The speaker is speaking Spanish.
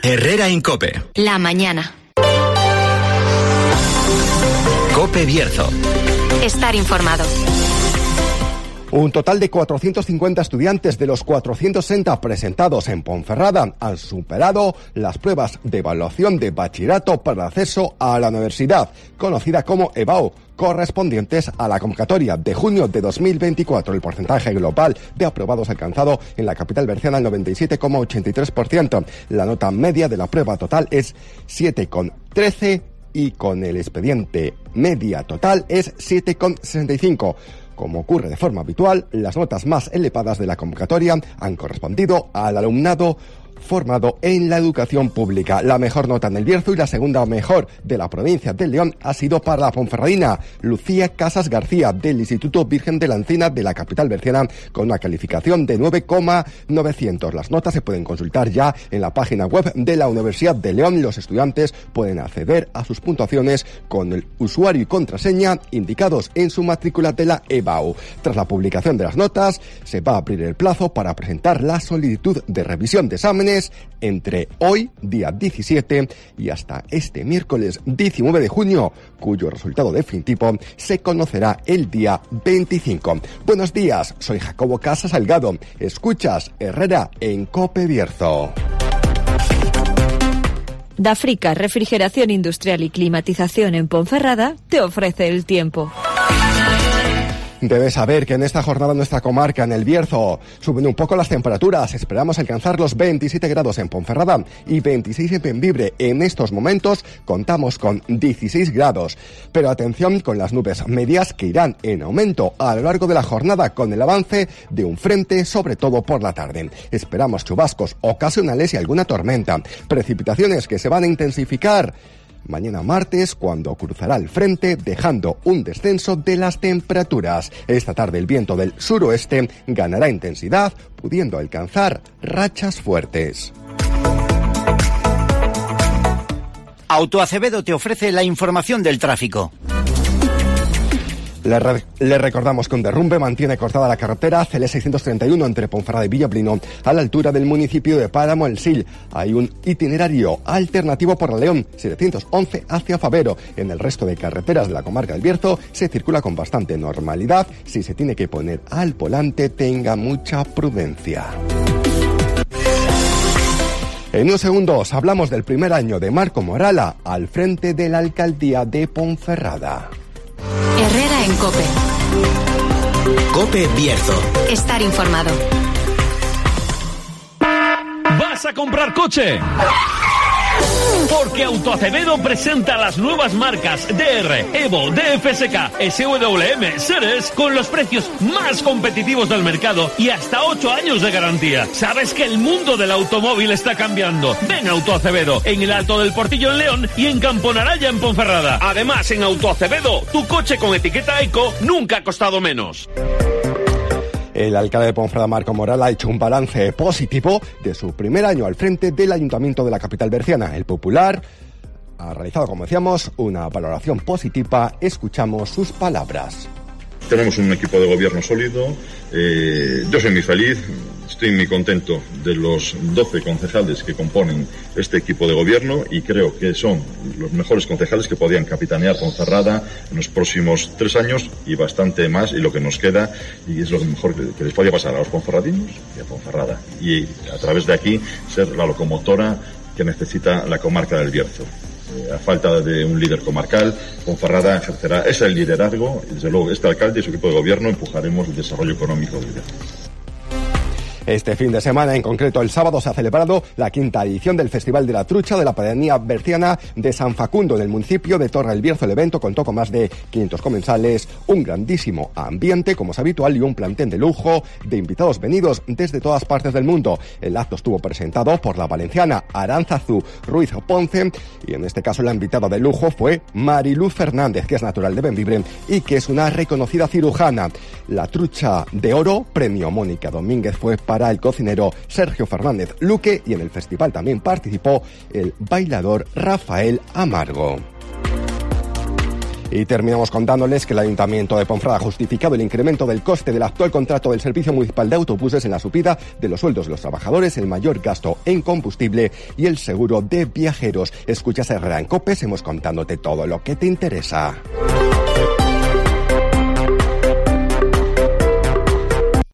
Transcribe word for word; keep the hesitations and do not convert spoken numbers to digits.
Herrera en COPE. La mañana. COPE Bierzo. Estar informado. Un total de cuatrocientos cincuenta estudiantes de los cuatrocientos sesenta presentados en Ponferrada han superado las pruebas de evaluación de bachillerato para acceso a la universidad, conocida como EBAU, correspondientes a la convocatoria de junio de dos mil veinticuatro. El porcentaje global de aprobados alcanzado en la capital berciana el noventa y siete coma ochenta y tres por ciento. La nota media de la prueba total es siete coma trece y con el expediente media total es siete coma sesenta y cinco. Como ocurre de forma habitual, las notas más elevadas de la convocatoria han correspondido al alumnado formado en la educación pública. La mejor nota en el Bierzo y la segunda mejor de la provincia de León ha sido para la ponferradina Lucía Casas García del Instituto Virgen de la Encina de la capital berciana con una calificación de nueve coma novecientos. Las notas se pueden consultar ya en la página web de la Universidad de León. Los estudiantes pueden acceder a sus puntuaciones con el usuario y contraseña indicados en su matrícula de la EBAU. Tras la publicación de las notas, se va a abrir el plazo para presentar la solicitud de revisión de exámenes entre hoy, día diecisiete, y hasta este miércoles diecinueve de junio, cuyo resultado definitivo se conocerá el día veinticinco. Buenos días, soy Jacobo Casa Salgado. Escuchas Herrera en COPE Bierzo. Dafrica, refrigeración industrial y climatización en Ponferrada, te ofrece el tiempo. Debes saber que en esta jornada en nuestra comarca, en el Bierzo, suben un poco las temperaturas. Esperamos alcanzar los veintisiete grados en Ponferrada y veintiséis en Bembibre. En estos momentos contamos con dieciséis grados. Pero atención con las nubes medias que irán en aumento a lo largo de la jornada con el avance de un frente, sobre todo por la tarde. Esperamos chubascos ocasionales y alguna tormenta. Precipitaciones que se van a intensificar mañana martes, cuando cruzará el frente, dejando un descenso de las temperaturas. Esta tarde el viento del suroeste ganará intensidad, pudiendo alcanzar rachas fuertes. Autoacevedo te ofrece la información del tráfico. Le, re- le recordamos que un derrumbe mantiene cortada la carretera C L seiscientos treinta y uno entre Ponferrada y Villablino a la altura del municipio de Páramo el Sil. Hay un itinerario alternativo por la León setecientos once hacia Favero. En el resto de carreteras de la comarca del Bierzo se circula con bastante normalidad. Si se tiene que poner al volante, tenga mucha prudencia. En unos segundos hablamos del primer año de Marco Morala al frente de la alcaldía de Ponferrada. Herrera en COPE. COPE Bierzo. Estar informado. ¿Vas a comprar coche? Porque Autoacevedo presenta las nuevas marcas D R, Evo, D F S K, S W M, Ceres con los precios más competitivos del mercado y hasta ocho años de garantía. ¿Sabes que el mundo del automóvil está cambiando? Ven a Autoacevedo en el Alto del Portillo en León y en Camponaraya en Ponferrada. Además, en Autoacevedo, tu coche con etiqueta Eco nunca ha costado menos. El alcalde de Ponferrada, Marco Morala, ha hecho un balance positivo de su primer año al frente del ayuntamiento de la capital berciana. El popular ha realizado, como decíamos, una valoración positiva. Escuchamos sus palabras. Tenemos un equipo de gobierno sólido. Eh, yo soy muy feliz, estoy muy contento de los doce concejales que componen este equipo de gobierno y creo que son los mejores concejales que podían capitanear Ponferrada en los próximos tres años y bastante más, y lo que nos queda, y es lo mejor que, que les podía pasar a los ponferradinos y a Ponferrada. Y a través de aquí ser la locomotora que necesita la comarca del Bierzo. A falta de un líder comarcal, Ponferrada ejercerá ese liderazgo y desde luego este alcalde y su equipo de gobierno empujaremos el desarrollo económico del Bierzo. Este fin de semana, en concreto el sábado, se ha celebrado la quinta edición del Festival de la Trucha de la pedanía berciana de San Facundo, en el municipio de Torre del Bierzo. El evento contó con más de quinientos comensales, un grandísimo ambiente, como es habitual, y un plantel de lujo de invitados venidos desde todas partes del mundo. El acto estuvo presentado por la valenciana Aránzazu Ruiz Ponce, y en este caso la invitada de lujo fue Mariluz Fernández, que es natural de Bembibre y que es una reconocida cirujana. La trucha de oro, premio Mónica Domínguez, fue para el cocinero Sergio Fernández Luque, y en el festival también participó el bailador Rafael Amargo. Y terminamos contándoles que el Ayuntamiento de Ponferrada ha justificado el incremento del coste del actual contrato del Servicio Municipal de Autobuses en la subida de los sueldos de los trabajadores, el mayor gasto en combustible y el seguro de viajeros. Escuchas a Herrera en COPE, hemos contándote todo lo que te interesa.